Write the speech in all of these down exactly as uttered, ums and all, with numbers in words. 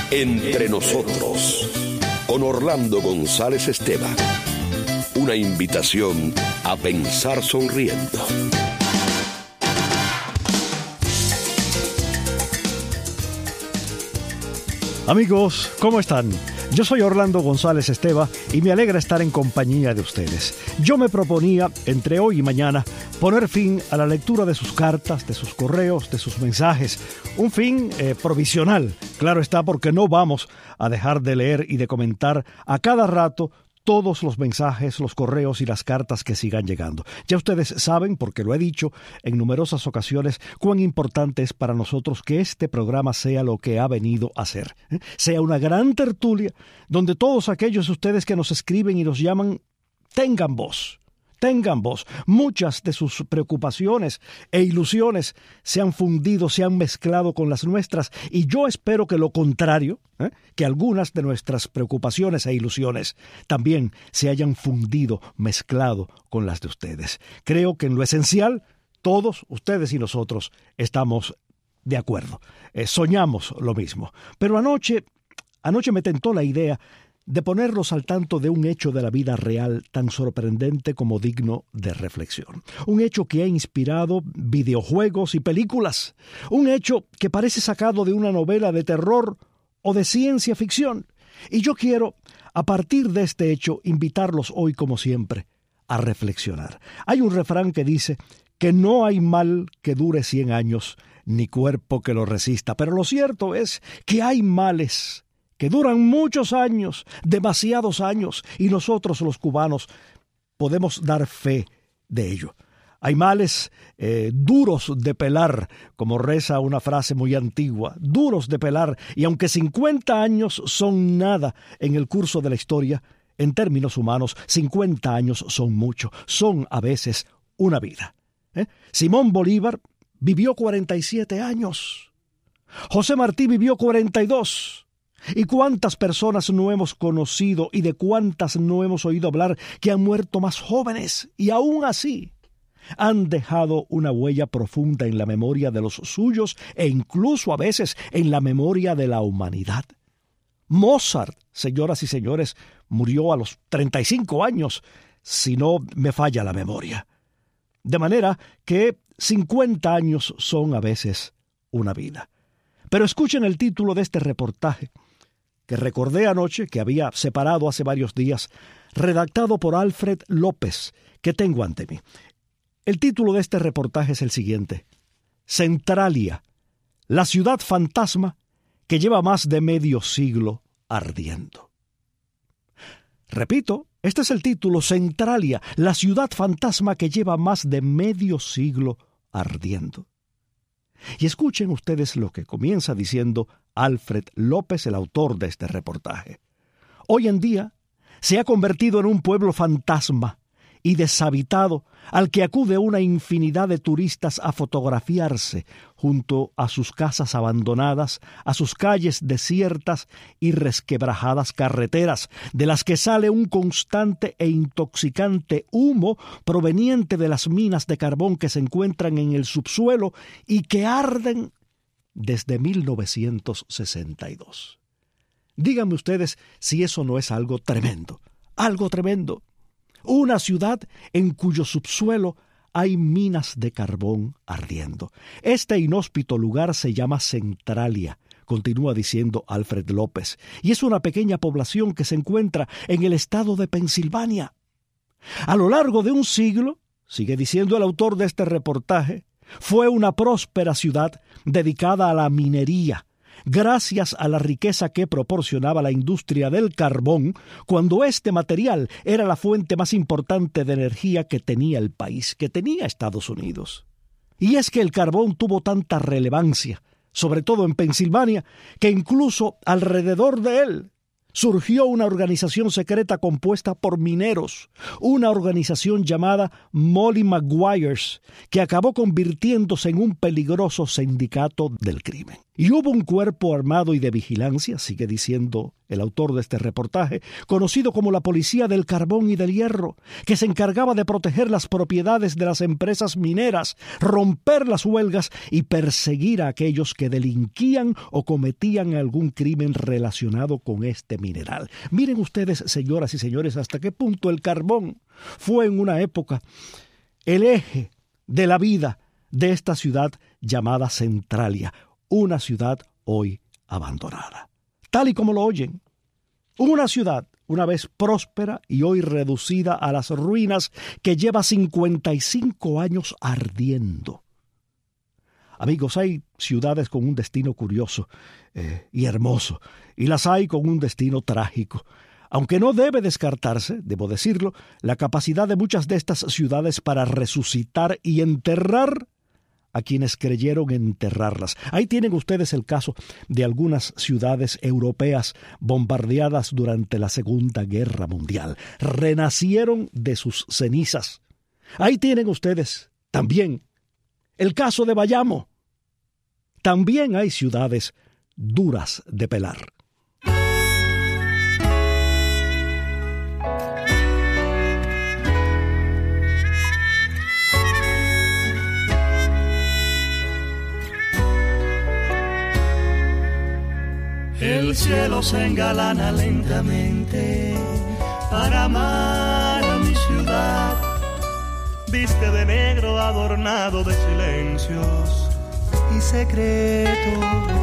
Entre nosotros, con Orlando González Esteban. Una invitación a pensar sonriendo. Amigos, ¿cómo están? Yo soy Orlando González Esteban y me alegra estar en compañía de ustedes. Yo me proponía, entre hoy y mañana, poner fin a la lectura de sus cartas, de sus correos, de sus mensajes. Un fin eh, provisional, claro está, porque no vamos a dejar de leer y de comentar a cada rato todos los mensajes, los correos y las cartas que sigan llegando. Ya ustedes saben, porque lo he dicho en numerosas ocasiones, cuán importante es para nosotros que este programa sea lo que ha venido a ser. ¿eh? Sea una gran tertulia donde todos aquellos de ustedes que nos escriben y nos llaman tengan voz. Tengan voz. Muchas de sus preocupaciones e ilusiones se han fundido, se han mezclado con las nuestras, y yo espero que lo contrario, ¿eh? que algunas de nuestras preocupaciones e ilusiones también se hayan fundido, mezclado con las de ustedes. Creo que en lo esencial, todos, ustedes y nosotros, estamos de acuerdo. Eh, soñamos lo mismo. Pero anoche, anoche me tentó la idea de ponerlos al tanto de un hecho de la vida real tan sorprendente como digno de reflexión. Un hecho que ha inspirado videojuegos y películas. Un hecho que parece sacado de una novela de terror o de ciencia ficción. Y yo quiero, a partir de este hecho, invitarlos hoy, como siempre, a reflexionar. Hay un refrán que dice que no hay mal que dure cien años, ni cuerpo que lo resista. Pero lo cierto es que hay males que duran muchos años, demasiados años, y nosotros los cubanos podemos dar fe de ello. Hay males eh, duros de pelar, como reza una frase muy antigua, duros de pelar, y aunque cincuenta años son nada en el curso de la historia, en términos humanos, cincuenta años son mucho, son a veces una vida. ¿eh? Simón Bolívar vivió cuarenta y siete años. José Martí vivió cuarenta y dos. ¿Y cuántas personas no hemos conocido y de cuántas no hemos oído hablar que han muerto más jóvenes y aún así han dejado una huella profunda en la memoria de los suyos e incluso a veces en la memoria de la humanidad? Mozart, señoras y señores, murió a los treinta y cinco años, si no me falla la memoria. De manera que cincuenta años son a veces una vida. Pero escuchen el título de este reportaje, que recordé anoche, que había separado hace varios días, redactado por Alfred López, que tengo ante mí. El título de este reportaje es el siguiente: Centralia, la ciudad fantasma que lleva más de medio siglo ardiendo. Repito, este es el título: Centralia, la ciudad fantasma que lleva más de medio siglo ardiendo. Y escuchen ustedes lo que comienza diciendo Alfred López, el autor de este reportaje. Hoy en día se ha convertido en un pueblo fantasma y deshabitado al que acude una infinidad de turistas a fotografiarse junto a sus casas abandonadas, a sus calles desiertas y resquebrajadas carreteras, de las que sale un constante e intoxicante humo proveniente de las minas de carbón que se encuentran en el subsuelo y que arden desde mil novecientos sesenta y dos. Díganme ustedes si eso no es algo tremendo, algo tremendo. Una ciudad en cuyo subsuelo hay minas de carbón ardiendo. Este inhóspito lugar se llama Centralia, continúa diciendo Alfred López, y es una pequeña población que se encuentra en el estado de Pensilvania. A lo largo de un siglo, sigue diciendo el autor de este reportaje, fue una próspera ciudad dedicada a la minería, gracias a la riqueza que proporcionaba la industria del carbón, cuando este material era la fuente más importante de energía que tenía el país, que tenía Estados Unidos. Y es que el carbón tuvo tanta relevancia, sobre todo en Pensilvania, que incluso alrededor de él surgió una organización secreta compuesta por mineros, una organización llamada Molly Maguires, que acabó convirtiéndose en un peligroso sindicato del crimen. Y hubo un cuerpo armado y de vigilancia, sigue diciendo el autor de este reportaje, conocido como la Policía del Carbón y del Hierro, que se encargaba de proteger las propiedades de las empresas mineras, romper las huelgas y perseguir a aquellos que delinquían o cometían algún crimen relacionado con este mineral. Miren ustedes, señoras y señores, hasta qué punto el carbón fue en una época el eje de la vida de esta ciudad llamada Centralia, una ciudad hoy abandonada. Tal y como lo oyen, una ciudad una vez próspera y hoy reducida a las ruinas, que lleva cincuenta y cinco años ardiendo. Amigos, hay ciudades con un destino curioso eh, y hermoso, y las hay con un destino trágico. Aunque no debe descartarse, debo decirlo, la capacidad de muchas de estas ciudades para resucitar y enterrar a quienes creyeron enterrarlas. Ahí tienen ustedes el caso de algunas ciudades europeas bombardeadas durante la Segunda Guerra Mundial. Renacieron de sus cenizas. Ahí tienen ustedes también el caso de Bayamo. También hay ciudades duras de pelar. El cielo se engalana lentamente para amar a mi ciudad. Viste de negro adornado de silencios y secretos,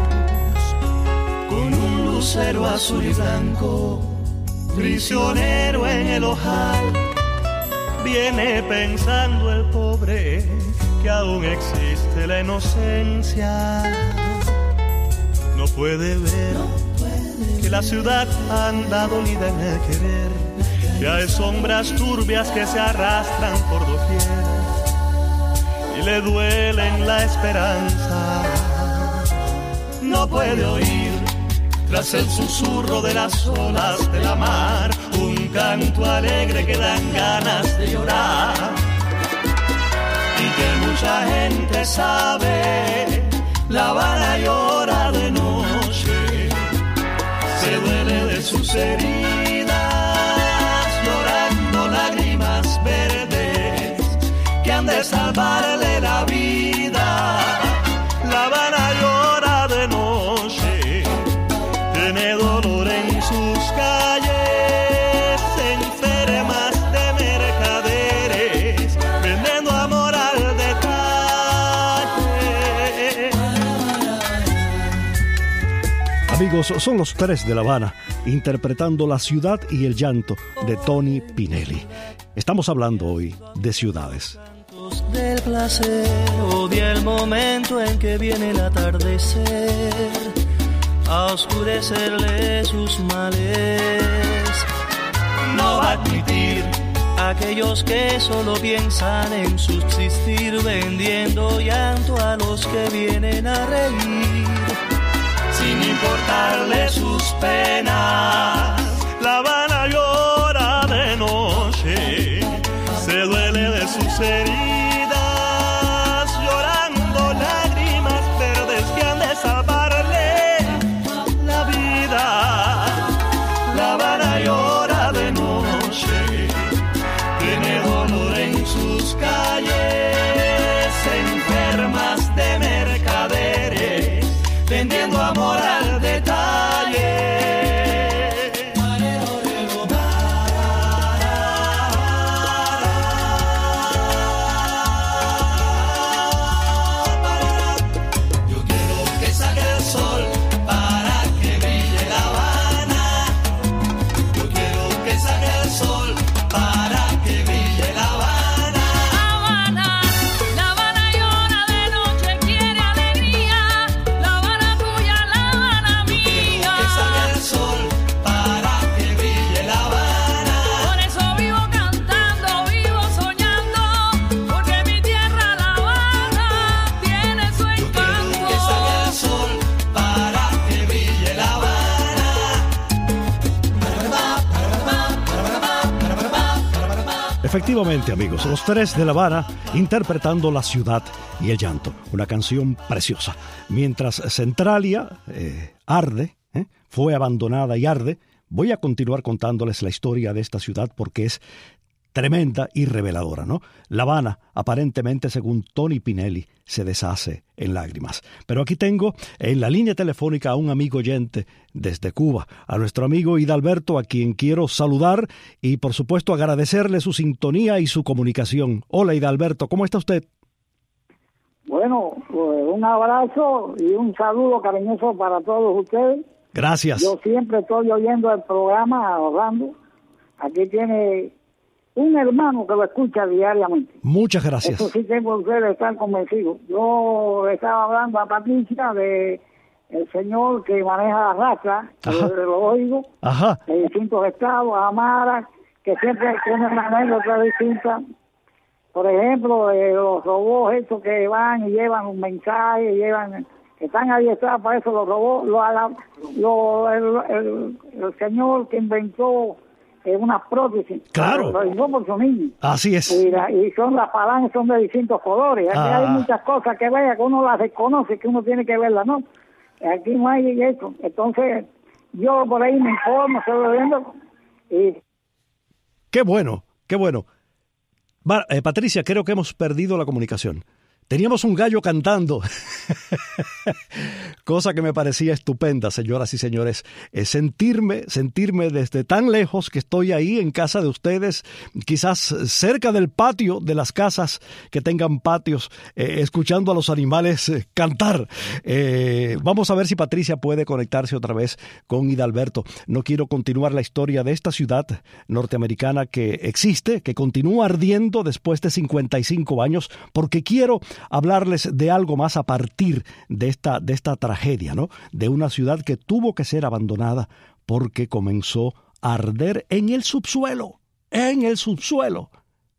con un lucero azul y blanco, prisionero en el ojal. Viene pensando el pobre que aún existe la inocencia. No puede ver que la ciudad anda dolida en el querer, que hay sombras turbias que se arrastran por doquier y le duelen la esperanza. No puede oír tras el susurro de las olas de la mar un canto alegre que dan ganas de llorar, y que mucha gente sabe. La Habana llora de noche, se duele de sus heridas, llorando lágrimas verdes que han de salvarle la vida. La Habana llora de noche, tiene dolor en sus calles, enfermas de mercaderes, vendiendo amor al detalle. Amigos, son los Tres de La Habana, interpretando La ciudad y el llanto de Tony Pinelli. Estamos hablando hoy de ciudades. Del placer o del momento en que viene el atardecer a oscurecerle sus males. No va a admitir a aquellos que solo piensan en subsistir, vendiendo llanto a los que vienen a reír, sin importarle sus penas. La Habana llora de noche, se duele de sus heridas, llorando lágrimas verdes que han de salvarle la vida. La Habana llora de noche, tiene dolor en sus calles, enfermas de mercaderes, vendiendo amor al detalle. Yo quiero que salga el sol para que brille La Habana. Yo quiero que salga el sol para que brille La Habana. Habana, La Habana llora de noche, quiere alegría. La Habana tuya, La Habana Efectivamente, amigos, los Tres de La Habana interpretando La Ciudad y el Llanto, una canción preciosa. Mientras Centralia eh, arde, eh, fue abandonada y arde, voy a continuar contándoles la historia de esta ciudad porque es tremenda y reveladora, ¿no? La Habana, aparentemente, según Tony Pinelli, se deshace en lágrimas. Pero aquí tengo en la línea telefónica a un amigo oyente desde Cuba, a nuestro amigo Hidalberto, a quien quiero saludar y, por supuesto, agradecerle su sintonía y su comunicación. Hola, Hidalberto, ¿cómo está usted? Bueno, pues un abrazo y un saludo cariñoso para todos ustedes. Gracias. Yo siempre estoy oyendo el programa, Orlando. Aquí tiene un hermano que lo escucha diariamente. Muchas gracias. Eso sí tengo ustedes de estar convencidos. Yo estaba hablando a Patricia de el señor que maneja la raza, que lo oigo, Ajá. de distintos estados, Amara, que siempre tiene una anécdota distinta. Por ejemplo, eh, los robots estos que van y llevan un mensaje, llevan, que están adiestrados para eso, los robots, lo, lo, el, el, el señor que inventó eh, una prótesis. Claro. Lo hizo por su niño. Así es. Y, la, y son las palancas, son de distintos colores. Aquí Ah. hay muchas cosas que vea que uno las desconoce, que uno tiene que verlas, ¿no? Aquí no hay eso. Entonces, yo por ahí me informo, estoy viendo y... Qué bueno, qué bueno. Va, eh, Patricia, creo que hemos perdido la comunicación. Teníamos un gallo cantando, cosa que me parecía estupenda, señoras y señores. Eh, sentirme, sentirme desde tan lejos que estoy ahí en casa de ustedes, quizás cerca del patio de las casas que tengan patios, eh, escuchando a los animales eh, cantar. Eh, vamos a ver si Patricia puede conectarse otra vez con Hidalberto. No quiero continuar la historia de esta ciudad norteamericana que existe, que continúa ardiendo después de cincuenta y cinco años, porque quiero hablarles de algo más a partir de esta, de esta tragedia, ¿no? De una ciudad que tuvo que ser abandonada porque comenzó a arder en el subsuelo, en el subsuelo.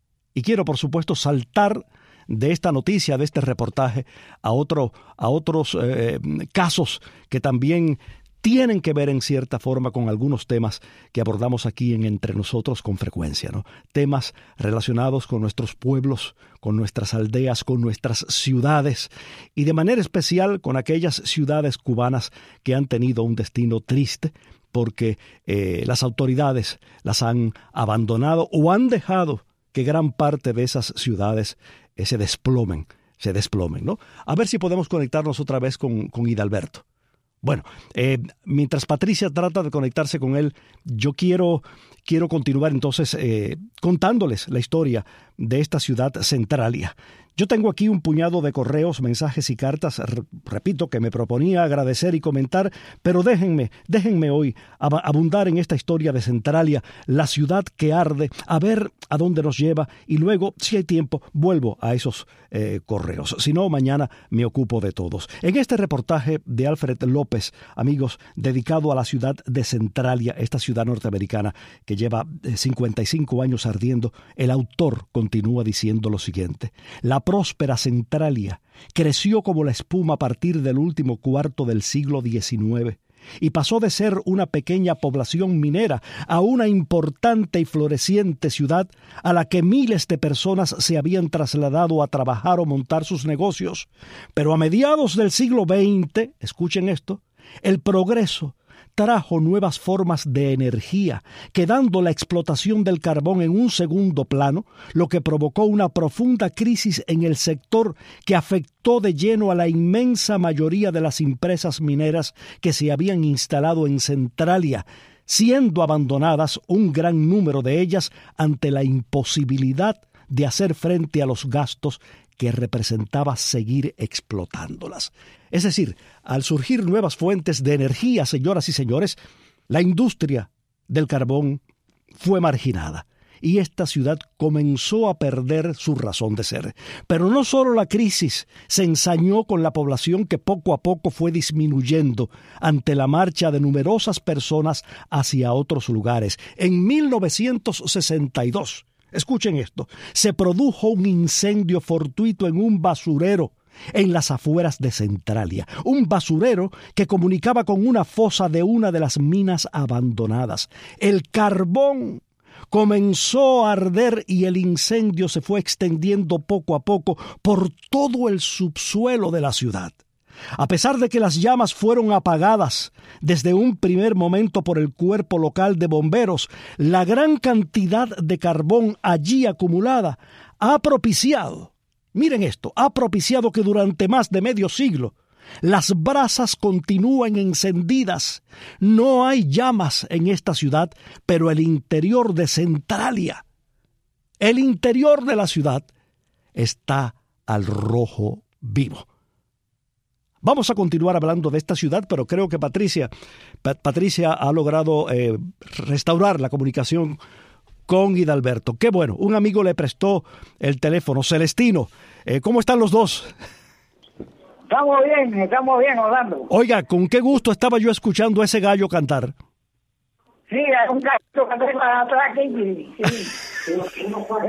Y quiero, por supuesto, saltar de esta noticia, de este reportaje, a, otro, a otros eh, casos que también tienen que ver en cierta forma con algunos temas que abordamos aquí en Entre Nosotros con frecuencia, ¿no? Temas relacionados con nuestros pueblos, con nuestras aldeas, con nuestras ciudades y de manera especial con aquellas ciudades cubanas que han tenido un destino triste porque eh, las autoridades las han abandonado o han dejado que gran parte de esas ciudades eh, se desplomen, se desplomen, ¿no? A ver si podemos conectarnos otra vez con, con Hidalberto. Bueno, eh, mientras Patricia trata de conectarse con él, yo quiero, quiero continuar entonces eh, contándoles la historia de esta ciudad Centralia. Yo tengo aquí un puñado de correos, mensajes y cartas, r- repito, que me proponía agradecer y comentar, pero déjenme, déjenme hoy ab- abundar en esta historia de Centralia, la ciudad que arde, a ver a dónde nos lleva y luego, si hay tiempo, vuelvo a esos eh, correos. Si no, mañana me ocupo de todos. En este reportaje de Alfred López, amigos, dedicado a la ciudad de Centralia, esta ciudad norteamericana que lleva cincuenta y cinco años ardiendo, el autor continúa diciendo lo siguiente: la próspera Centralia creció como la espuma a partir del último cuarto del siglo diecinueve y pasó de ser una pequeña población minera a una importante y floreciente ciudad a la que miles de personas se habían trasladado a trabajar o montar sus negocios. Pero a mediados del siglo veinte, escuchen esto, el progreso trajo nuevas formas de energía, quedando la explotación del carbón en un segundo plano, lo que provocó una profunda crisis en el sector que afectó de lleno a la inmensa mayoría de las empresas mineras que se habían instalado en Centralia, siendo abandonadas un gran número de ellas ante la imposibilidad de hacer frente a los gastos que representaba seguir explotándolas. Es decir, al surgir nuevas fuentes de energía, señoras y señores, la industria del carbón fue marginada y esta ciudad comenzó a perder su razón de ser. Pero no solo la crisis se ensañó con la población que poco a poco fue disminuyendo ante la marcha de numerosas personas hacia otros lugares. En mil novecientos sesenta y dos, escuchen esto, se produjo un incendio fortuito en un basurero en las afueras de Centralia, un basurero que comunicaba con una fosa de una de las minas abandonadas. El carbón comenzó a arder y el incendio se fue extendiendo poco a poco por todo el subsuelo de la ciudad. A pesar de que las llamas fueron apagadas desde un primer momento por el cuerpo local de bomberos, la gran cantidad de carbón allí acumulada ha propiciado, miren esto, ha propiciado que durante más de medio siglo las brasas continúen encendidas. No hay llamas en esta ciudad, pero el interior de Centralia, el interior de la ciudad, está al rojo vivo. Vamos a continuar hablando de esta ciudad, pero creo que Patricia, Pat- Patricia ha logrado eh, restaurar la comunicación con Hidalberto. Qué bueno, un amigo le prestó el teléfono. Celestino, eh, ¿cómo están los dos? Estamos bien, estamos bien, Orlando. Oiga, con qué gusto estaba yo escuchando a ese gallo cantar. Sí, hay un gato que tengo atrás aquí. Sí, sí.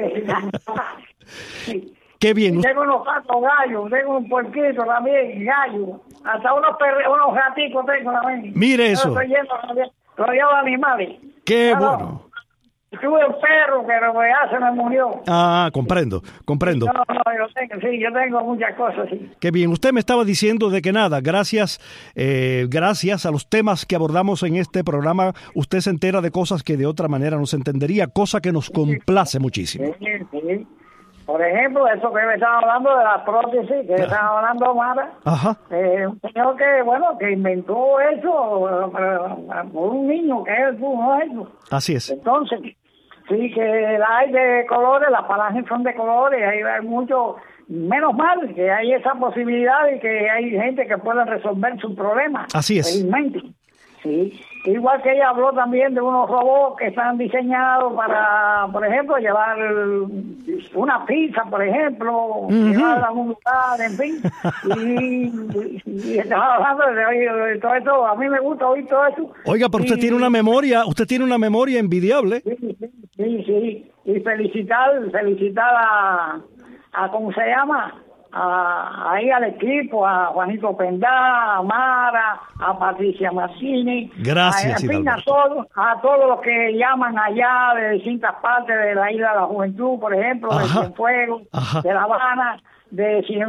Sí. Qué bien. Tengo unos patos gallos, tengo un puerquito también, gallo. Hasta unos perros, unos gaticos tengo también. Mire eso. Yo estoy lleno, rodeado de animales. Qué Claro. bueno. Tuve un perro que lo que ya se me murió. Ah, comprendo, comprendo. No, no, yo tengo, sí, yo tengo muchas cosas, sí. Qué bien. Usted me estaba diciendo de que nada, gracias, eh, gracias a los temas que abordamos en este programa, usted se entera de cosas que de otra manera no se entendería, cosa que nos complace muchísimo. Sí, sí. Por ejemplo, eso que me estaba hablando de la prótesis, que estaba hablando Mara, Ajá. eh, un señor que, bueno, que inventó eso eh, por un niño que él pudo eso. Así es. Entonces, sí que la hay de colores, las palangas son de colores, ahí hay mucho, menos mal que hay esa posibilidad y que hay gente que puede resolver su problema. Así es. Felizmente. Sí, igual que ella habló también de unos robots que están diseñados para, por ejemplo, llevar una pizza, por ejemplo, uh-huh. llevarla a un lugar, en fin. Y, y, y estaba hablando de, de todo eso, a mí me gusta oír todo eso. Oiga, pero usted y, tiene una memoria, usted tiene una memoria envidiable. Sí, sí, sí, sí. Y felicitar, felicitar a, a ¿cómo se llama? A, ahí al equipo, a Juanito Pendá, a Mara, a Patricia Mazzini, gracias, a, en fin, a todos, a todos los que llaman allá de distintas partes de la Isla de la Juventud, por ejemplo, Ajá. de Cienfuegos, Ajá. de La Habana, de,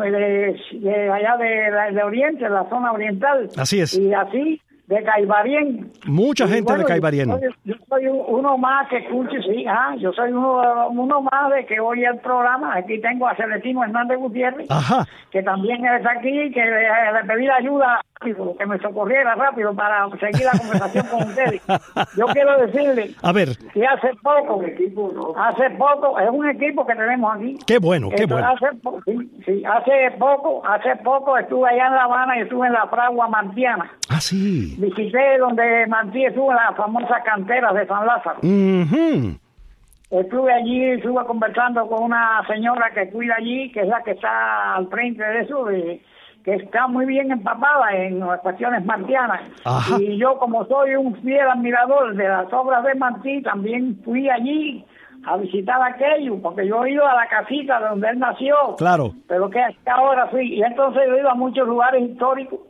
de, de allá de, de Oriente, de la zona oriental. Así es. Y así, de Caibarien. Mucha y gente bueno, de Caibarien. Yo soy, yo soy uno más que escuche, sí, ah, yo soy uno, uno más de que oye el programa. Aquí tengo a Celestino Hernández Gutiérrez, Ajá. que también está aquí, que le, le pedí la ayuda rápido, que me socorriera rápido para seguir la conversación con ustedes. Yo quiero decirle a ver. que hace poco, hace poco, es un equipo que tenemos aquí. Qué bueno, qué Esto, bueno. Hace, sí, sí, hace poco, hace poco estuve allá en La Habana y estuve en la fragua martiana. Ah, sí. Visité donde Martí estuvo en las famosas canteras de San Lázaro. Uh-huh. Estuve allí, estuve conversando con una señora que cuida allí, que es la que está al frente de eso, de, que está muy bien empapada en las cuestiones martianas. Ajá. Y yo, como soy un fiel admirador de las obras de Martí, también fui allí a visitar aquello, porque yo he ido a la casita donde él nació. Claro. Pero que hasta ahora fui. Y entonces he ido a muchos lugares históricos,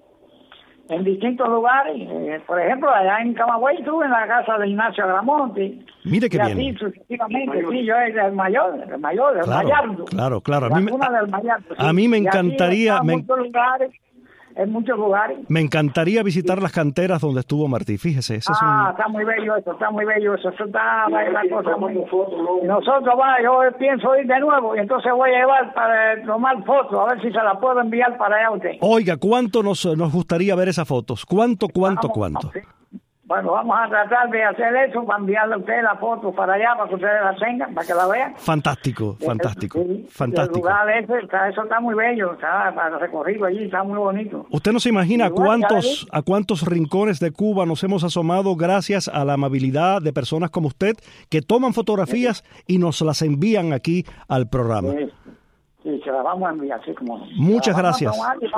en distintos lugares, eh, por ejemplo, allá en Camagüey estuve en la casa de Ignacio Agramonte. Mire qué y bien. así sucesivamente, sí, yo era el mayor, el mayor, el claro, Mayardo. Claro, claro. A La mí, me, cuna del Mayardo, sí. a mí me Y encantaría... así, me, en muchos lugares, en muchos lugares. Me encantaría visitar sí. las canteras donde estuvo Martí, fíjese. Ese ah, es un... está muy bello eso, está muy bello eso, eso está la, la cosa muy... Y nosotros, va, yo pienso ir de nuevo y entonces voy a llevar para tomar fotos, a ver si se la puedo enviar para allá a usted. Oiga, ¿cuánto nos, nos gustaría ver esas fotos? ¿Cuánto, cuánto, Vamos, cuánto? Sí. Bueno, vamos a tratar de hacer eso, para enviarle a usted la foto para allá, para que ustedes la tengan, para que la vean. Fantástico, fantástico, sí, fantástico. El lugar ese, está, eso está muy bello, está para recorrido allí, está muy bonito. Usted no se imagina a Igual, cuántos, a cuántos rincones de Cuba nos hemos asomado gracias a la amabilidad de personas como usted que toman fotografías sí. y nos las envían aquí al programa. Sí. Sí, se la vamos a enviar, así como... Muchas gracias.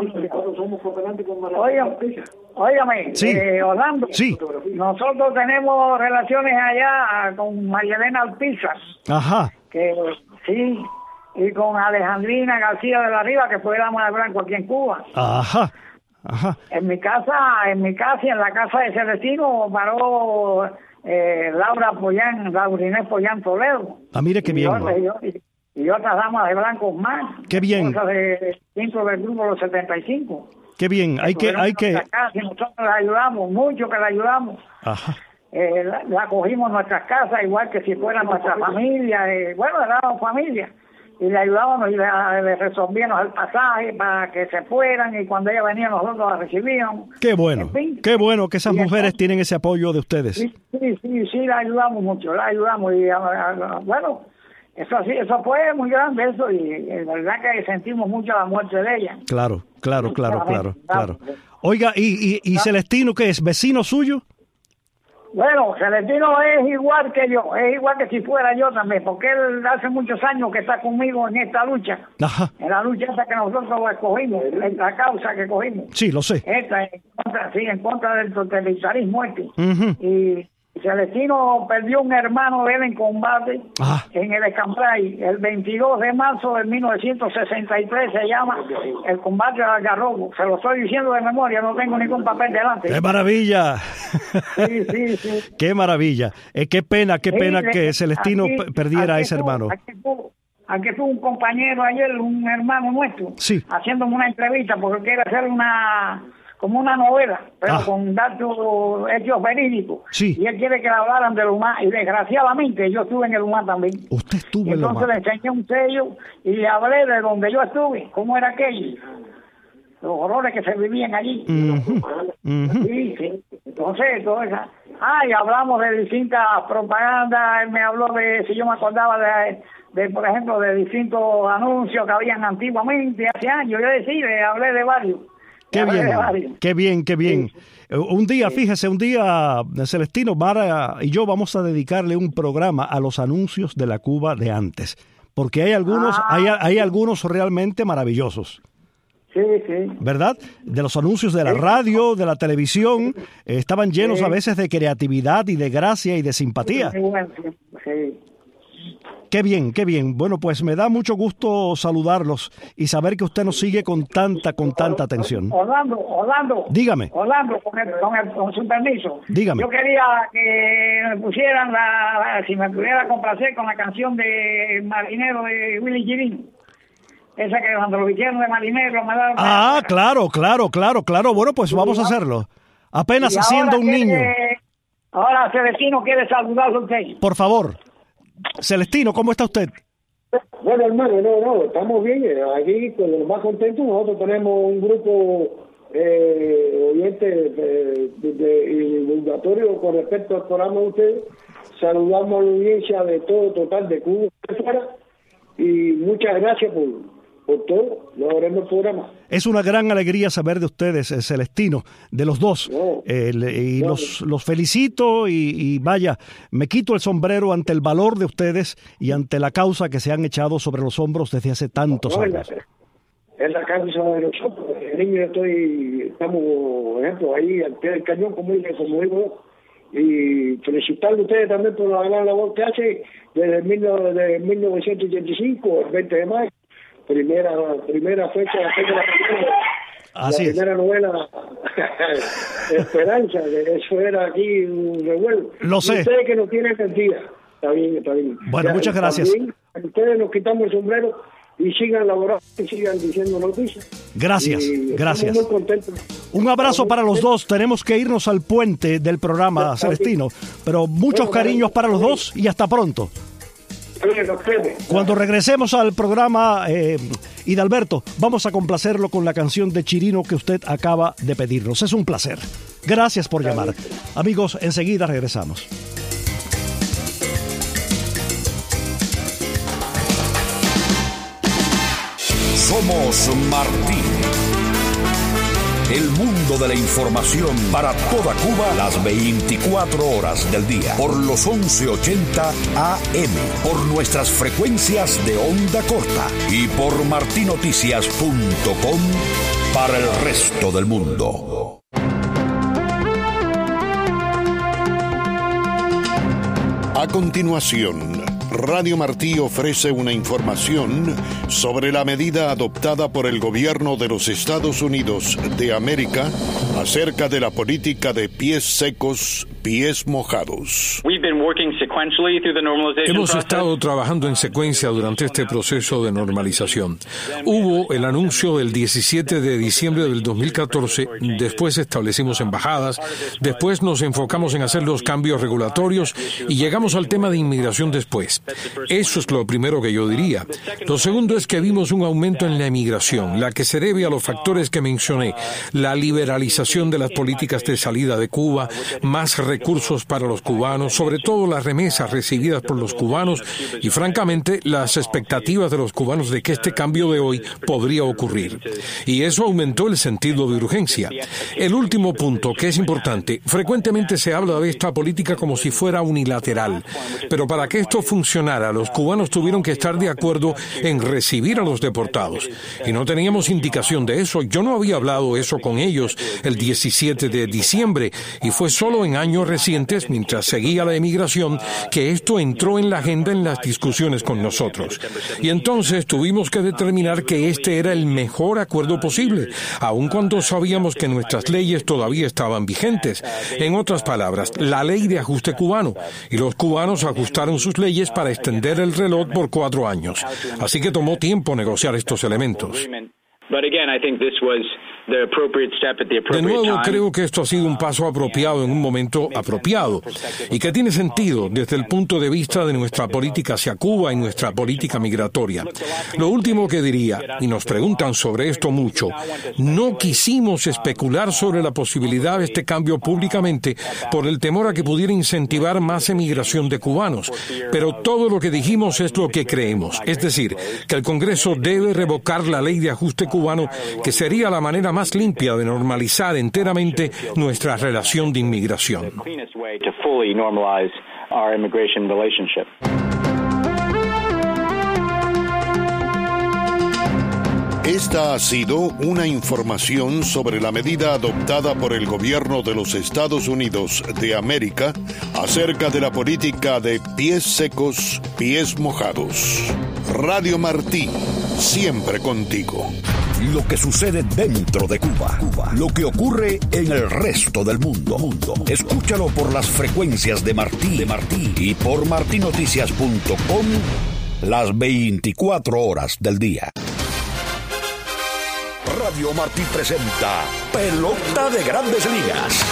Óigame, óigame sí. eh, Orlando, sí. nosotros tenemos relaciones allá con María Elena Alpizar. Ajá. Que sí, y con Alejandrina García de la Riva, que fue dama de Blanco aquí en Cuba. Ajá. Ajá. En mi casa, en mi casa y en la casa de Celestino paró eh, Laura Pollán, Laurinés Pollán Toledo. Ah, mire qué y bien. Otra, y, y, y otras damas de blancos más. Qué bien. Cosas de cinco del grupo Los setenta y cinco. Qué bien. Hay que, hay que. Casa, y nosotros la ayudamos, mucho que la ayudamos. Ajá. Eh, la, la cogimos en nuestras casas, igual que si fuera nuestra familia. Eh, bueno, éramos familia. Y le ayudábamos y le, le resolvíamos el pasaje para que se fueran, y cuando ella venía nosotros la recibíamos. Qué bueno, En fin. qué bueno que esas Y mujeres entonces, tienen ese apoyo de ustedes. Sí, sí, sí, sí, la ayudamos mucho, la ayudamos. Y a, a, a, bueno, eso sí, eso fue muy grande eso, y, y la verdad que sentimos mucho la muerte de ella. Claro, claro, claro, claro, claro. Claro. Oiga, ¿y, y, y Celestino qué es? ¿Vecino suyo? Bueno, Celestino es igual que yo, es igual que si fuera yo también, porque él hace muchos años que está conmigo en esta lucha, Ajá. en la lucha esta que nosotros escogimos, en la causa que cogimos. Sí, lo sé. Esta, en contra, sí, en contra del totalitarismo este. Ujú. Y Celestino perdió un hermano de él en combate Ah. en el Escambray, el veintidós de marzo de mil novecientos sesenta y tres, se llama el combate del Algarrobo. Se lo estoy diciendo de memoria, no tengo ningún papel delante. ¡Qué maravilla! Sí, sí, sí. ¡Qué maravilla! Eh, qué pena, qué pena Sí, que le- Celestino aquí- p- perdiera a aquí ese estuvo- hermano. Aquí estuvo, aquí estuvo un compañero ayer, un hermano nuestro, Sí. haciéndome una entrevista porque quiere hacer una, como una novela, pero Ah. con datos hechos verídicos. Sí. Y él quiere que le hablaran del humano, y desgraciadamente yo estuve en el humano también. Usted estuvo Y en lo entonces le más. enseñé un sello y le hablé de donde yo estuve, cómo era aquello, los horrores que se vivían allí. Ujú, ujú. Sí, sí. Entonces, todo eso. Ah, y hablamos de distintas propagandas. Él me habló de, si yo me acordaba de, de, por ejemplo, de distintos anuncios que habían antiguamente, hace años. Yo decía, le hablé de varios. Qué Le hablé bien, de varios. qué bien, qué bien. Eh, Un día, fíjese, un día, Celestino, Mara y yo vamos a dedicarle un programa a los anuncios de la Cuba de antes, porque hay algunos, Ah. hay, hay algunos realmente maravillosos. Sí, sí. ¿Verdad? De los anuncios de la radio, de la televisión, eh, estaban llenos Sí. a veces de creatividad y de gracia y de simpatía. Sí, bueno, sí, sí. Qué bien, qué bien. Bueno, pues me da mucho gusto saludarlos y saber que usted nos sigue con tanta, con tanta atención. Orlando, Orlando. Dígame. Orlando, con, el- con, el- con su permiso. Dígame. Yo quería que me pusieran la, la- si me pudiera complacer con la canción de Marinero de Willy Girín. Esa que cuando lo hicieron de Marinero me daban... Ah, claro, claro, claro, claro. Bueno, pues vamos a hacerlo. Apenas Y haciendo ahora un quiere- niño. Ahora Celestino quiere saludarlo a usted. Por favor. Celestino, ¿cómo está usted? Bueno, hermano, no, no, estamos bien. eh, Aquí, con los más contentos, nosotros tenemos un grupo eh, oyente eh, de, de- y divulgatorio con respecto al programa de ustedes. Saludamos a la audiencia de todo total de Cuba de fuera, y muchas gracias por, por todo. Nos veremos el programa. Es una gran alegría saber de ustedes, eh, Celestino, de los dos. No. Eh, le- y No. los, los felicito y, y vaya, me quito el sombrero ante el valor de ustedes y ante la causa que se han echado sobre los hombros desde hace tantos No, es la- años. es la causa de nosotros. El niño estoy, estamos, por ejemplo, ahí al pie del cañón, como dice, como digo, y felicitarle a ustedes también por la gran labor que hace desde, mil, desde mil novecientos ochenta y cinco, el veinte de mayo, primera primera fecha de la primera, Así la es. primera novela, Esperanza, que eso era aquí un revuelo. Lo Y sé. ustedes que no tienen mentira. Está bien, está bien. Bueno, Ya, muchas gracias. también, ustedes nos quitamos el sombrero y sigan laborando y sigan diciendo noticias. Gracias, Y gracias. estamos muy contentos. Un abrazo para los dos. Tenemos que irnos al puente del programa, Celestino. Pero muchos cariños para los dos y hasta pronto. Oye, los ustedes. Cuando regresemos al programa, eh, Hidalberto, vamos a complacerlo con la canción de Chirino que usted acaba de pedirnos. Es un placer. Gracias por llamar. Amigos, enseguida regresamos. Somos Martín. El mundo de la información para toda Cuba las veinticuatro horas del día. Por los once ochenta A M. Por nuestras frecuencias de onda corta. Y por martinoticias punto com para el resto del mundo. A continuación, Radio Martí ofrece una información sobre la medida adoptada por el gobierno de los Estados Unidos de América acerca de la política de pies secos, pies mojados. Hemos estado trabajando en secuencia durante este proceso de normalización. Hubo el anuncio del diecisiete de diciembre del dos mil catorce, después establecimos embajadas, después nos enfocamos en hacer los cambios regulatorios y llegamos al tema de inmigración después. Eso es lo primero que yo diría. Lo segundo es que vimos un aumento en la emigración, la que se debe a los factores que mencioné, la liberalización de las políticas de salida de Cuba, más recursos para los cubanos, sobre todo las remesas recibidas por los cubanos y, francamente, las expectativas de los cubanos de que este cambio de hoy podría ocurrir. Y eso aumentó el sentido de urgencia. El último punto, que es importante, frecuentemente se habla de esta política como si fuera unilateral, pero para que esto funcionara, los cubanos tuvieron que estar de acuerdo en recibir a los deportados. Y no teníamos indicación de eso. Yo no había hablado eso con ellos el diecisiete de diciembre, y fue solo en años recientes, mientras seguía la emigración, que esto entró en la agenda en las discusiones con nosotros. Y entonces tuvimos que determinar que este era el mejor acuerdo posible, aun cuando sabíamos que nuestras leyes todavía estaban vigentes. En otras palabras, la ley de ajuste cubano, y los cubanos ajustaron sus leyes para extender el reloj por cuatro años. Así que tomó tiempo negociar estos elementos. De nuevo, creo que esto ha sido un paso apropiado en un momento apropiado y que tiene sentido desde el punto de vista de nuestra política hacia Cuba y nuestra política migratoria. Lo último que diría, y nos preguntan sobre esto mucho, no quisimos especular sobre la posibilidad de este cambio públicamente por el temor a que pudiera incentivar más emigración de cubanos, pero todo lo que dijimos es lo que creemos, es decir, que el Congreso debe revocar la ley de ajuste cubano, que sería la manera más limpia de normalizar enteramente nuestra relación de inmigración. Esta ha sido una información sobre la medida adoptada por el gobierno de los Estados Unidos de América acerca de la política de pies secos, pies mojados. Radio Martí, siempre contigo. Lo que sucede dentro de Cuba, Cuba, lo que ocurre en el resto del mundo. mundo. Escúchalo por las frecuencias de Martí, de Martí y por martí noticias punto com las veinticuatro horas del día. Radio Martí presenta Pelota de Grandes Ligas.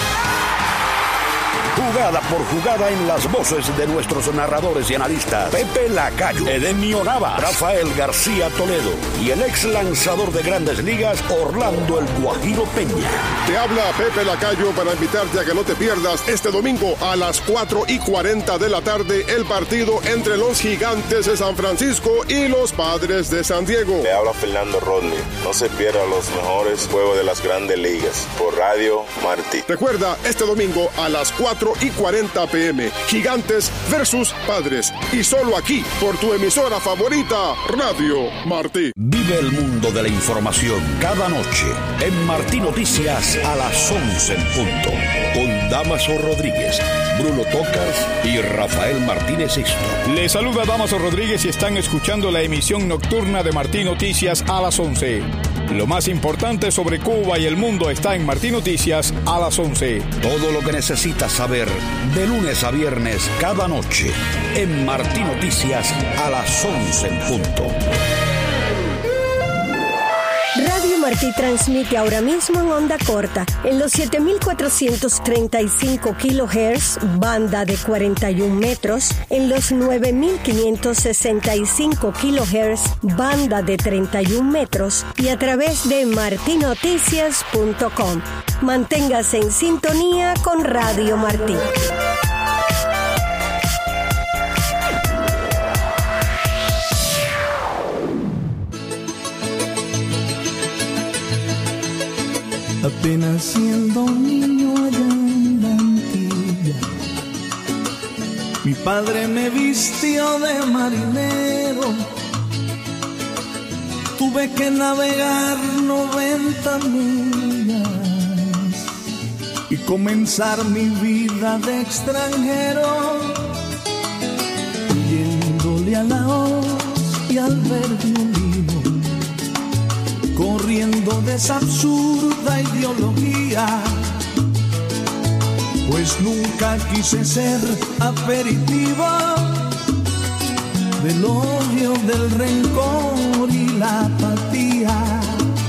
Jugada por jugada en las voces de nuestros narradores y analistas Pepe Lacayo, Edenio Navas, Rafael García Toledo y el ex lanzador de Grandes Ligas Orlando El Guajiro Peña. Te habla Pepe Lacayo para invitarte a que no te pierdas este domingo a las cuatro y cuarenta de la tarde el partido entre los Gigantes de San Francisco y los Padres de San Diego. Te habla Fernando Rodney. No se pierda los mejores juegos de las Grandes Ligas por Radio Martí. Recuerda, este domingo a las cuatro y cuarenta pm, Gigantes versus Padres, y solo aquí por tu emisora favorita, Radio Martí. Vive el mundo de la información cada noche en Martí Noticias a las once en punto, con Damaso Rodríguez, Bruno Tocas y Rafael Martínez Sixto. Les saluda Damaso Rodríguez y están escuchando la emisión nocturna de Martí Noticias a las once. Lo más importante sobre Cuba y el mundo está en Martí Noticias a las once. Todo lo que necesitas saber de lunes a viernes cada noche en Martí Noticias a las once en punto. Radio Martí transmite ahora mismo en onda corta, en los siete mil cuatrocientos treinta y cinco kilohertz, banda de cuarenta y un metros, en los nueve mil quinientos sesenta y cinco kilohertz, banda de treinta y un metros, y a través de martí noticias punto com. Manténgase en sintonía con Radio Martí. Apenas siendo un niño allá en la Antilla, mi padre me vistió de marinero. Tuve que navegar noventa millas y comenzar mi vida de extranjero, huyendo dándole a la hoz y al ver violino, corriendo de esa absurda ideología, pues nunca quise ser aperitivo del odio, del rencor y la apatía.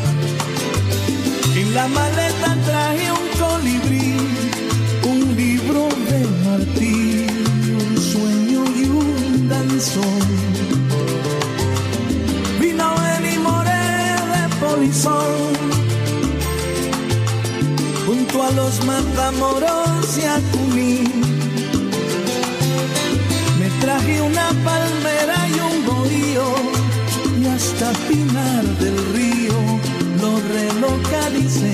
En la maleta traje un colibrí, un libro de martirio, un sueño y un danzón. Vino el y moré de polizón, junto a los Matamoros y Acuní. Me traje una palmera y un bohío, y hasta Pinar del Río lo relocalicé.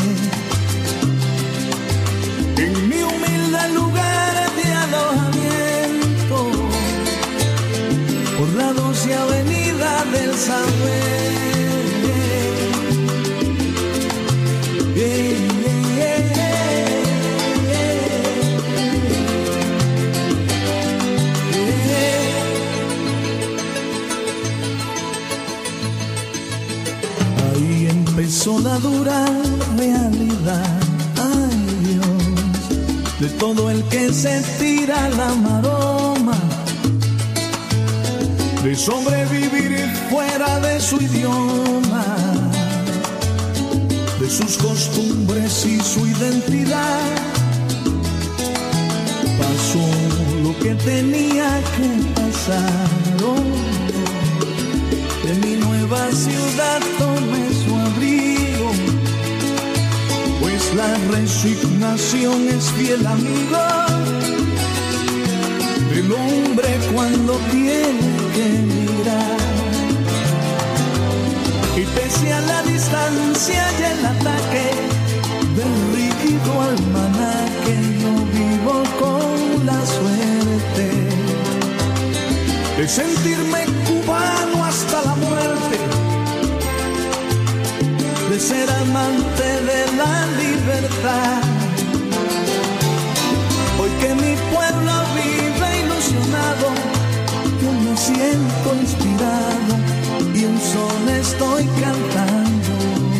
En mi humilde lugar de alojamiento, por la doce avenida del Saber. Yeah. Empezó la dura realidad, ay Dios, de todo el que se tira la maroma, de sobrevivir fuera de su idioma, de sus costumbres y su identidad. Pasó lo que tenía que pasar, oh, de mi nueva ciudad tomé su abrigo, pues la resignación es fiel amigo del hombre cuando tiene que mirar. Y pese a la distancia y el ataque del rígido almanaque, yo vivo con la suerte de sentirme cubano hasta la muerte, de ser amante de la libertad. Hoy que mi pueblo vive ilusionado, yo me siento inspirado y un son estoy cantando,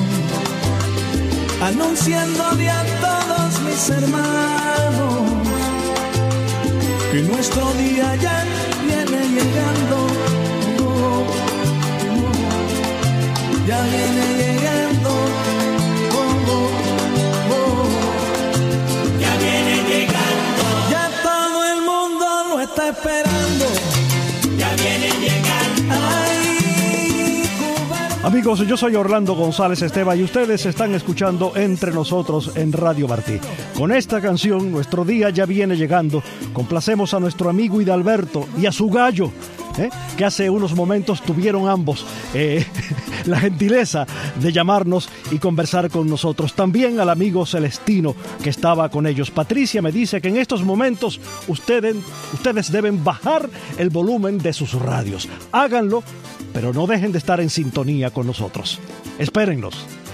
anunciándole a todos mis hermanos que nuestro día ya viene llegando, oh, oh, oh, ya viene llegando, oh, oh, oh, ya viene llegando, ya todo el mundo lo está esperando, ya viene llegando. Ay, Cuba. Amigos, yo soy Orlando González Esteban y ustedes están escuchando Entre Nosotros en Radio Martí. Con esta canción, nuestro día ya viene llegando. Complacemos a nuestro amigo Hidalberto y a su gallo, ¿eh? que hace unos momentos tuvieron ambos eh, la gentileza de llamarnos y conversar con nosotros. También al amigo Celestino que estaba con ellos. Patricia me dice que en estos momentos ustedes, ustedes deben bajar el volumen de sus radios. Háganlo, pero no dejen de estar en sintonía con nosotros. Espérennos.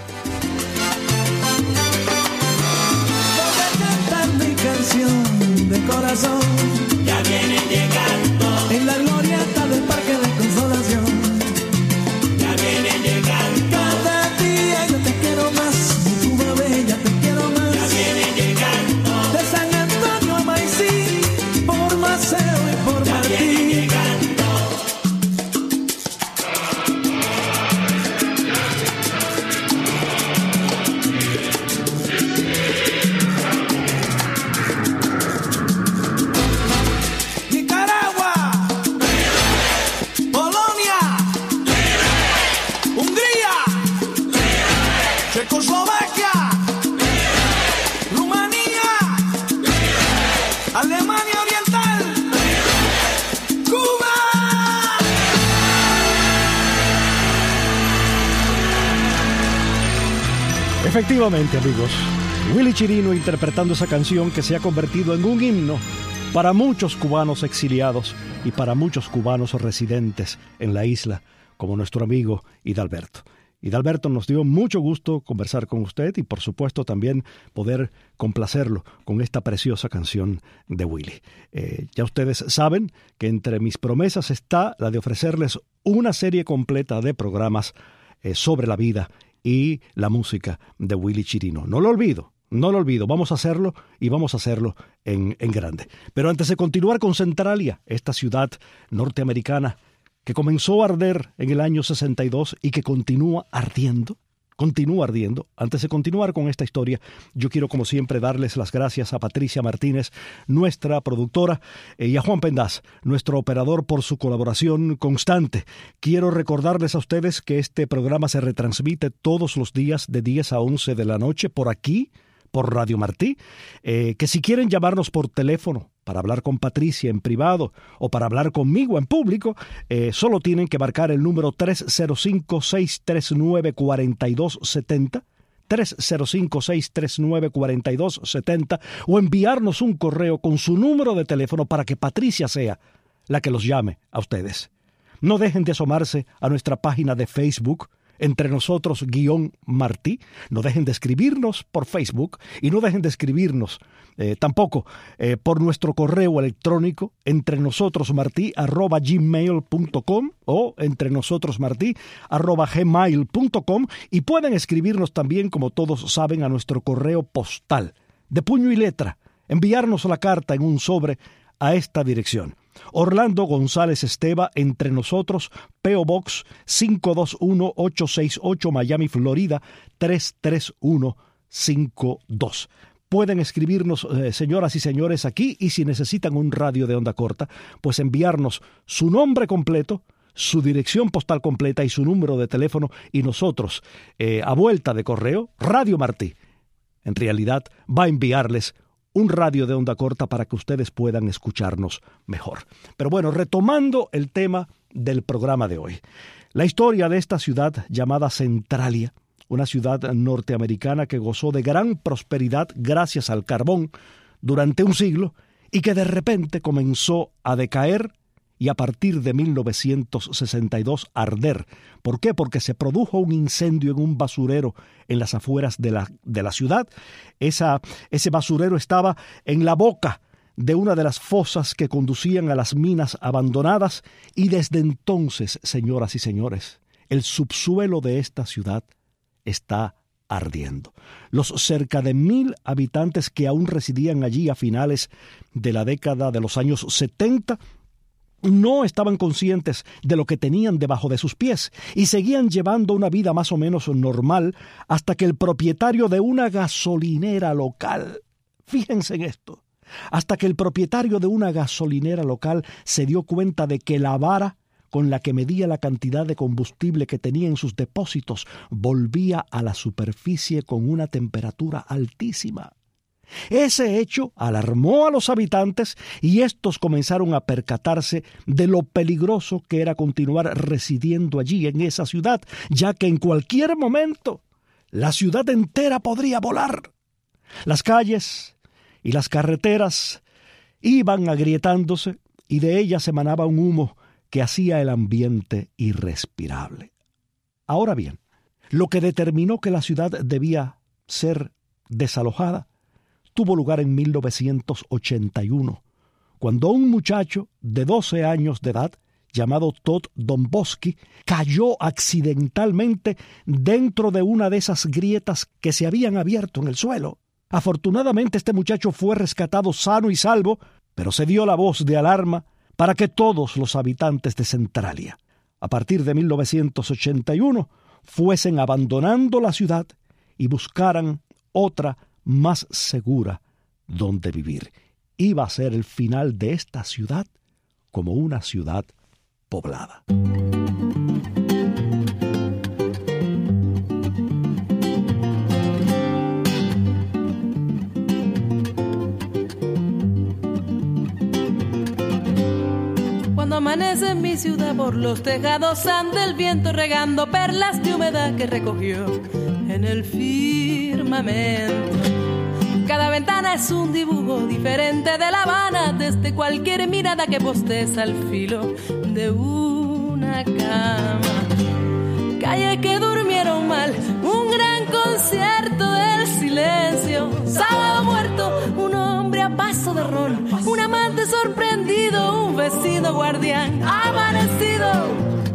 Canción de corazón ya viene llegando en la glorieta del Parque de Consolación, ya viene llegando. Cada día yo te quiero más, mi Cuba bella te quiero más, ya viene llegando. De San Antonio a Maicí, por Maceo y por ya Martí, viene llegando. Efectivamente, amigos, Willy Chirino interpretando esa canción que se ha convertido en un himno para muchos cubanos exiliados y para muchos cubanos residentes en la isla, como nuestro amigo Hidalberto. Y Dalberto, nos dio mucho gusto conversar con usted y por supuesto también poder complacerlo con esta preciosa canción de Willy. Eh, ya ustedes saben que entre mis promesas está la de ofrecerles una serie completa de programas eh, sobre la vida y la música de Willy Chirino. No lo olvido, no lo olvido, vamos a hacerlo y vamos a hacerlo en, en grande. Pero antes de continuar con Centralia, esta ciudad norteamericana que comenzó a arder en el año sesenta y dos y que continúa ardiendo, continúa ardiendo. Antes de continuar con esta historia, yo quiero como siempre darles las gracias a Patricia Martínez, nuestra productora, eh, y a Juan Pendaz, nuestro operador, por su colaboración constante. Quiero recordarles a ustedes que este programa se retransmite todos los días de diez a once de la noche por aquí, por Radio Martí, eh, que si quieren llamarnos por teléfono para hablar con Patricia en privado o para hablar conmigo en público, eh, solo tienen que marcar el número tres cero cinco, seis tres nueve, cuatro dos siete cero, tres cero cinco, seis tres nueve, cuatro dos siete cero, o enviarnos un correo con su número de teléfono para que Patricia sea la que los llame a ustedes. No dejen de asomarse a nuestra página de Facebook, Entre Nosotros guión Martí. No dejen de escribirnos por Facebook y no dejen de escribirnos eh, tampoco eh, por nuestro correo electrónico entrenosotros.martí arroba gmail punto com o entrenosotros.martí arroba gmail punto com, y pueden escribirnos también, como todos saben, a nuestro correo postal de puño y letra, enviarnos la carta en un sobre a esta dirección: Orlando González Esteva, Entre Nosotros, P O Box cinco dos uno ocho seis ocho, Miami, Florida tres tres uno cinco dos. Pueden escribirnos, eh, señoras y señores, aquí, y si necesitan un radio de onda corta, pues enviarnos su nombre completo, su dirección postal completa y su número de teléfono, y nosotros, eh, a vuelta de correo, Radio Martí, en realidad, va a enviarles un radio de onda corta para que ustedes puedan escucharnos mejor. Pero bueno, retomando el tema del programa de hoy. La historia de esta ciudad llamada Centralia, una ciudad norteamericana que gozó de gran prosperidad gracias al carbón durante un siglo y que de repente comenzó a decaer y a partir de mil novecientos sesenta y dos arder. ¿Por qué? Porque se produjo un incendio en un basurero en las afueras de la, de la ciudad. Esa, ese basurero estaba en la boca de una de las fosas que conducían a las minas abandonadas, y desde entonces, señoras y señores, el subsuelo de esta ciudad está ardiendo. Los cerca de mil habitantes que aún residían allí a finales de la década de los años setenta no estaban conscientes de lo que tenían debajo de sus pies y seguían llevando una vida más o menos normal hasta que el propietario de una gasolinera local, fíjense en esto, hasta que el propietario de una gasolinera local se dio cuenta de que la vara con la que medía la cantidad de combustible que tenía en sus depósitos volvía a la superficie con una temperatura altísima. Ese hecho alarmó a los habitantes y estos comenzaron a percatarse de lo peligroso que era continuar residiendo allí en esa ciudad, ya que en cualquier momento la ciudad entera podría volar. Las calles y las carreteras iban agrietándose y de ellas emanaba un humo que hacía el ambiente irrespirable. Ahora bien, lo que determinó que la ciudad debía ser desalojada tuvo lugar en mil novecientos ochenta y uno, cuando un muchacho de doce años de edad, llamado Todd Domboski, cayó accidentalmente dentro de una de esas grietas que se habían abierto en el suelo. Afortunadamente este muchacho fue rescatado sano y salvo, pero se dio la voz de alarma para que todos los habitantes de Centralia, a partir de mil novecientos ochenta y uno, fuesen abandonando la ciudad y buscaran otra más segura donde vivir. Iba a ser el final de esta ciudad como una ciudad poblada. Cuando amanece en mi ciudad, por los tejados anda el viento regando perlas de humedad que recogió en el firmamento. Cada ventana es un dibujo diferente de La Habana, desde cualquier mirada que postes al filo de una cama. calles que durmieron mal, un gran concierto del silencio. Sábado muerto, un hombre a paso de ron, un amante sorprendido, un vecino guardián amanecido.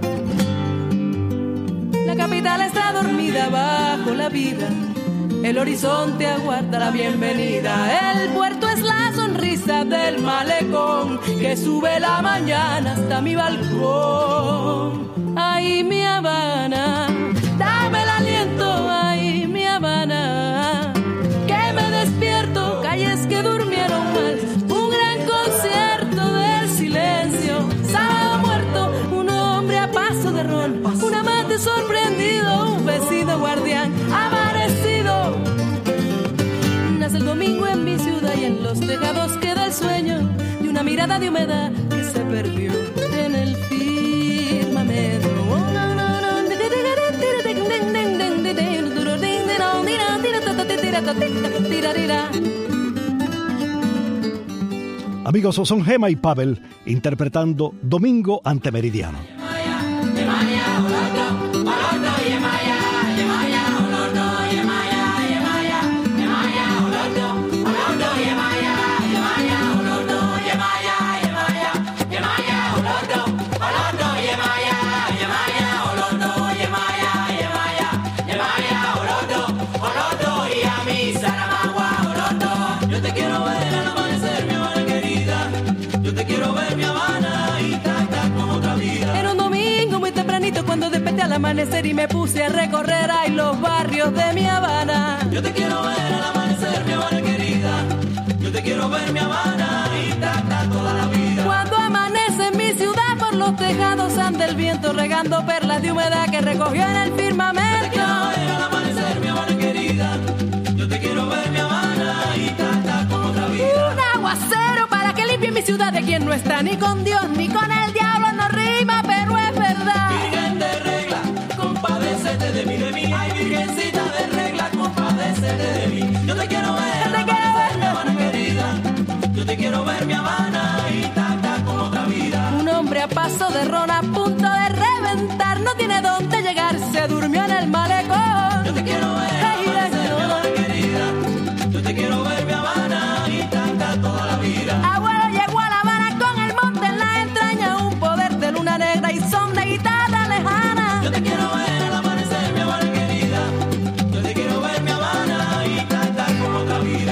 La capital está dormida bajo la vida, el horizonte aguarda la bienvenida. El puerto es la sonrisa del malecón que sube la mañana hasta mi balcón. Ay, mi Habana, dame el aliento, ay, mi Habana, que me despierto, calles que durmieron mal, un gran concierto del silencio. Sábado muerto, un hombre a paso de ron, un amante sorprendido, un vecino guardián amanecido. Nace el domingo en mi ciudad y en los tejados queda el sueño de una mirada de humedad que se perdió en el firmamento. Amigos, son Gema y Pavel interpretando Domingo ante Meridiano. Cuando desperté al amanecer y me puse a recorrer ay, los barrios de mi Habana. Yo te quiero ver al amanecer, mi Habana querida. Yo te quiero ver, mi Habana, y tata toda la vida. Cuando amanece en mi ciudad, por los tejados anda el viento regando perlas de humedad que recogió en el firmamento. Yo te quiero ver al amanecer, mi Habana querida. Yo te quiero ver, mi Habana, y tata como otra vida. Un aguacero para que limpie mi ciudad de quien no está ni con Dios ni con el diablo. No rima, pero es verdad. Virgen de regla, compadécete de mí, de mí. Ay, virgencita de regla, compadécete de mí. Yo te quiero ver, yo te quiero ver, mi Habana querida. Yo te quiero ver, mi Habana, y tata con otra vida. Un hombre a paso de ron a punto de reventar, no tiene dónde llegar, se durmió en el malecón. Yo te quiero ver, hey, amanecer, mi Habana querida. Yo te quiero ver, mi Habana, y tata toda la vida. Abuelo llegó a La Habana con el monte en la entraña, un poder de luna negra y son de guitarra lejana. Yo te quiero ver al amanecer, mi Habana querida. Yo te quiero ver, mi Habana, y tata con otra vida.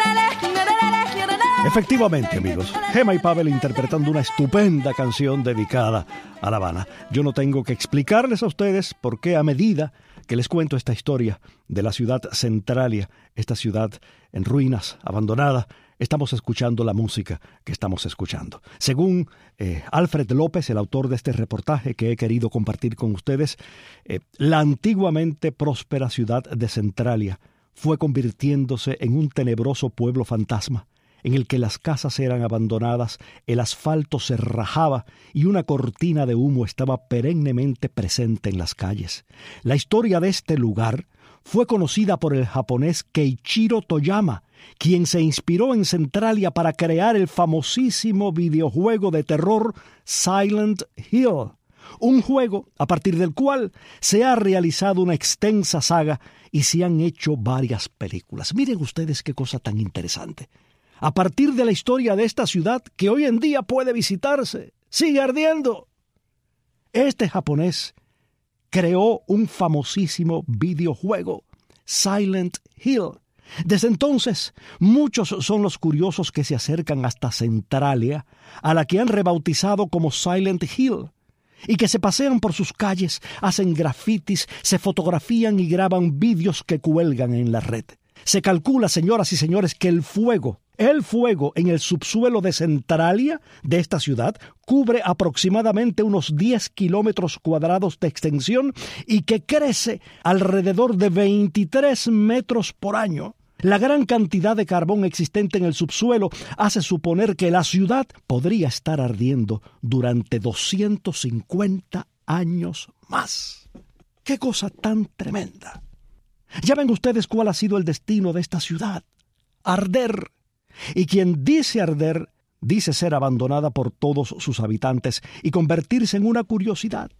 Efectivamente, amigos, Gema y Pavel interpretando una estupenda canción dedicada a La Habana. Yo no tengo que explicarles a ustedes por qué a medida que les cuento esta historia de la ciudad centralia, esta ciudad en ruinas, abandonada, estamos escuchando la música que estamos escuchando. Según eh, Alfred López, el autor de este reportaje que he querido compartir con ustedes, eh, la antiguamente próspera ciudad de Centralia fue convirtiéndose en un tenebroso pueblo fantasma, en el que las casas eran abandonadas, el asfalto se rajaba y una cortina de humo estaba perennemente presente en las calles. La historia de este lugar fue conocida por el japonés Keiichiro Toyama, quien se inspiró en Centralia para crear el famosísimo videojuego de terror Silent Hill, un juego a partir del cual se ha realizado una extensa saga y se han hecho varias películas. Miren ustedes qué cosa tan interesante. A partir de la historia de esta ciudad que hoy en día puede visitarse, sigue ardiendo. Este japonés creó un famosísimo videojuego, Silent Hill. Desde entonces, muchos son los curiosos que se acercan hasta Centralia, a la que han rebautizado como Silent Hill, y que se pasean por sus calles, hacen grafitis, se fotografían y graban vídeos que cuelgan en la red. Se calcula, señoras y señores, que el fuego, el fuego en el subsuelo de Centralia, de esta ciudad, cubre aproximadamente unos diez kilómetros cuadrados de extensión y que crece alrededor de veintitrés metros por año. La gran cantidad de carbón existente en el subsuelo hace suponer que la ciudad podría estar ardiendo durante doscientos cincuenta años más. ¡Qué cosa tan tremenda! Ya ven ustedes cuál ha sido el destino de esta ciudad. Arder. Y quien dice arder, dice ser abandonada por todos sus habitantes y convertirse en una curiosidad.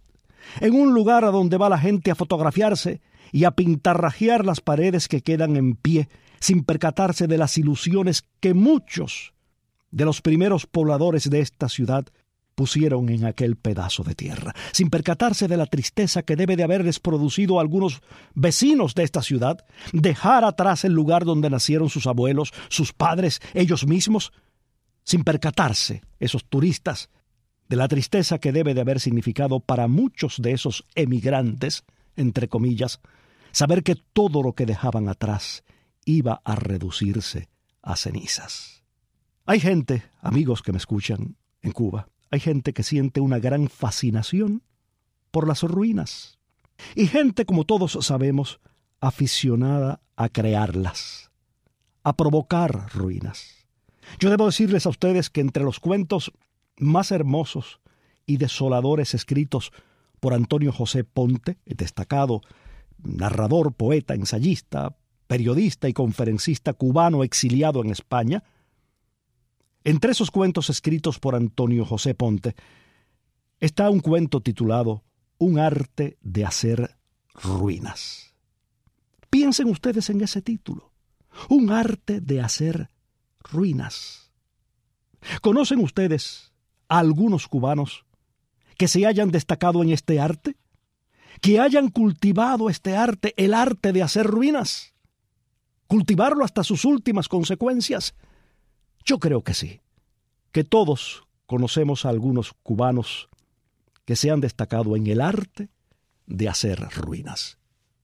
en un lugar a donde va la gente a fotografiarse y a pintarrajear las paredes que quedan en pie, sin percatarse de las ilusiones que muchos de los primeros pobladores de esta ciudad pusieron en aquel pedazo de tierra, sin percatarse de la tristeza que debe de haberles producido a algunos vecinos de esta ciudad, dejar atrás el lugar donde nacieron sus abuelos, sus padres, ellos mismos, sin percatarse, esos turistas, de la tristeza que debe de haber significado para muchos de esos emigrantes, entre comillas, saber que todo lo que dejaban atrás iba a reducirse a cenizas. Hay gente, amigos que me escuchan, en Cuba, hay gente que siente una gran fascinación por las ruinas. Y gente, como todos sabemos, aficionada a crearlas, a provocar ruinas. Yo debo decirles a ustedes que entre los cuentos más hermosos y desoladores escritos por Antonio José Ponte, el destacado narrador, poeta, ensayista, periodista y conferencista cubano exiliado en España, entre esos cuentos escritos por Antonio José Ponte está un cuento titulado Un arte de hacer ruinas. Piensen ustedes en ese título, Un arte de hacer ruinas. ¿Conocen ustedes a algunos cubanos que se hayan destacado en este arte? ¿Que hayan cultivado este arte, el arte de hacer ruinas? ¿Cultivarlo hasta sus últimas consecuencias? Yo creo que sí, que todos conocemos a algunos cubanos que se han destacado en el arte de hacer ruinas.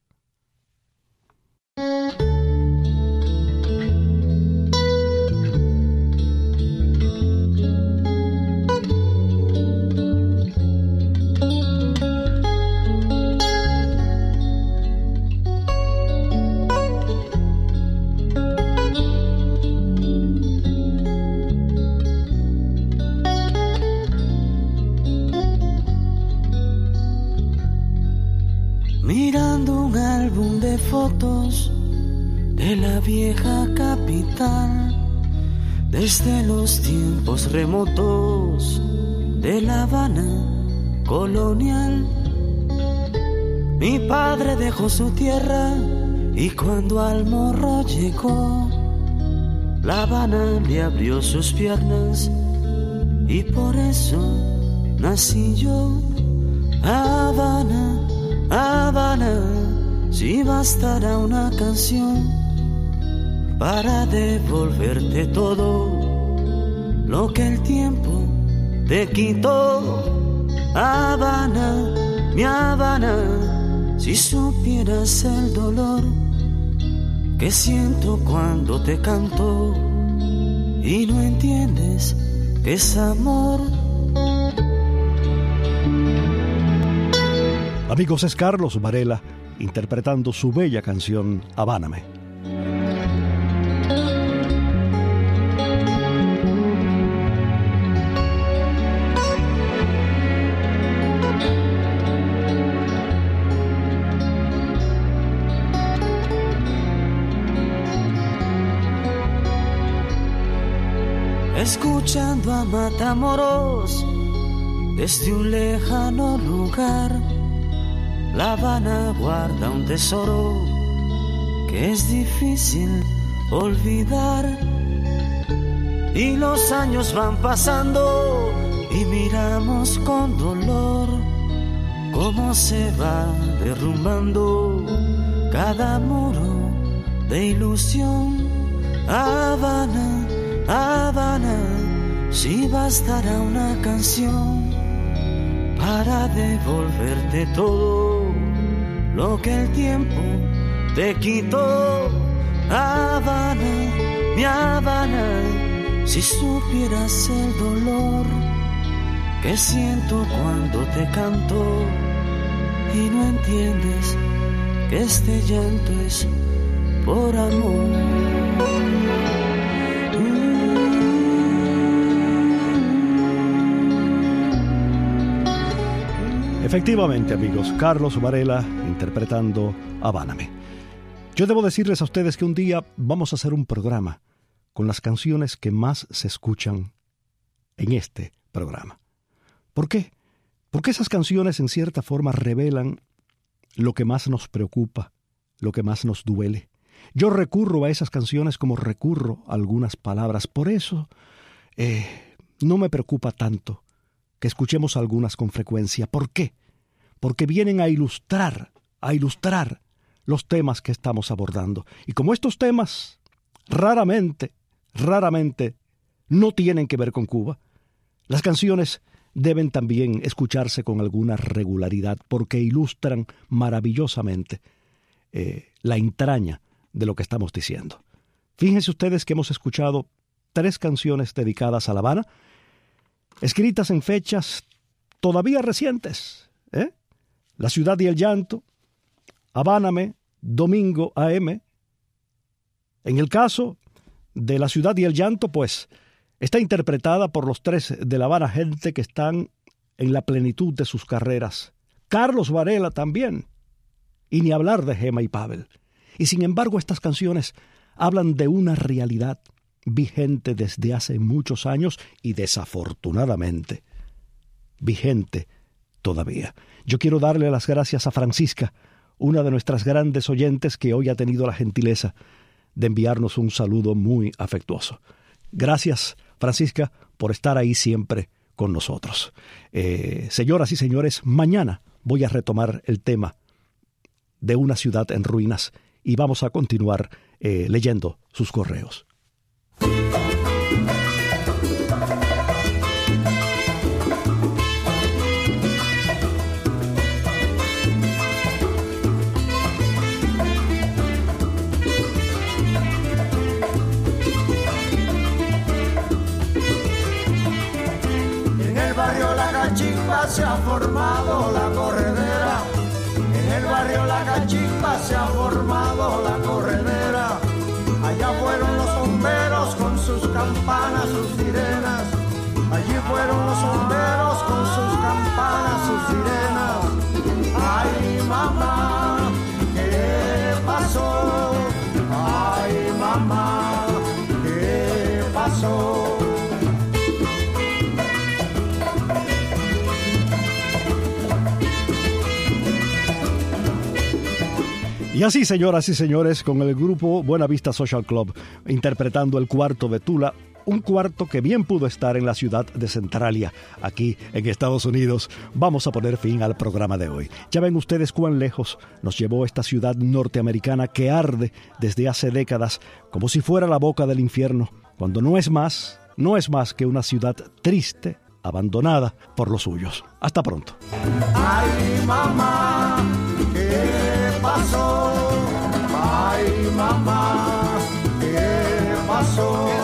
Mirando un álbum de fotos de la vieja capital, desde los tiempos remotos de La Habana colonial. Mi padre dejó su tierra y cuando al morro llegó, La Habana le abrió sus piernas y por eso nací yo. Habana, Habana, si bastará una canción para devolverte todo lo que el tiempo te quitó. Habana, mi Habana, si supieras el dolor que siento cuando te canto y no entiendes que es amor. Amigos, es Carlos Varela interpretando su bella canción Habáname. Escuchando a Matamoros desde un lejano lugar, La Habana guarda un tesoro que es difícil olvidar. Y los años van pasando y miramos con dolor cómo se va derrumbando cada muro de ilusión. Habana, Habana, si bastará una canción para devolverte todo lo que el tiempo te quitó. Habana, mi Habana, si supieras el dolor que siento cuando te canto y no entiendes que este llanto es por amor. Efectivamente, amigos, Carlos Varela interpretando Habáname. Yo debo decirles a ustedes que un día vamos a hacer un programa con las canciones que más se escuchan en este programa. ¿Por qué? Porque esas canciones en cierta forma revelan lo que más nos preocupa, lo que más nos duele. Yo recurro a esas canciones como recurro a algunas palabras. Por eso eh, no me preocupa tanto que escuchemos algunas con frecuencia. ¿Por qué? Porque vienen a ilustrar, a ilustrar los temas que estamos abordando. Y como estos temas raramente, raramente no tienen que ver con Cuba, las canciones deben también escucharse con alguna regularidad porque ilustran maravillosamente eh, la entraña de lo que estamos diciendo. Fíjense ustedes que hemos escuchado tres canciones dedicadas a La Habana, escritas en fechas todavía recientes. ¿eh? La Ciudad y el Llanto, Habáname, Domingo A M. En el caso de La Ciudad y el Llanto, pues, está interpretada por los tres de La Habana, gente que están en la plenitud de sus carreras. Carlos Varela también, y ni hablar de Gema y Pavel. Y sin embargo, estas canciones hablan de una realidad vigente desde hace muchos años y desafortunadamente vigente todavía. Yo quiero darle las gracias a Francisca, una de nuestras grandes oyentes que hoy ha tenido la gentileza de enviarnos un saludo muy afectuoso. Gracias, Francisca, por estar ahí siempre con nosotros. Eh, señoras y señores, mañana voy a retomar el tema de una ciudad en ruinas y vamos a continuar eh, leyendo sus correos. Se ha formado la corredera, en el barrio La Cachimba se ha formado la corredera. Allá fueron los bomberos con sus campanas, sus sirenas. Allí fueron los bomberos con sus campanas, sus sirenas. Ay, mamá, ¿qué pasó? Ay, mamá, ¿qué pasó? Y así, señoras y señores, con el grupo Buena Vista Social Club, interpretando el cuarto de Tula, un cuarto que bien pudo estar en la ciudad de Centralia, aquí en Estados Unidos, vamos a poner fin al programa de hoy. Ya ven ustedes cuán lejos nos llevó esta ciudad norteamericana que arde desde hace décadas como si fuera la boca del infierno, cuando no es más, no es más que una ciudad triste, abandonada por los suyos. Hasta pronto. Ay, mamá, ¿qué pasó? Ay, mamá, ¿qué pasó?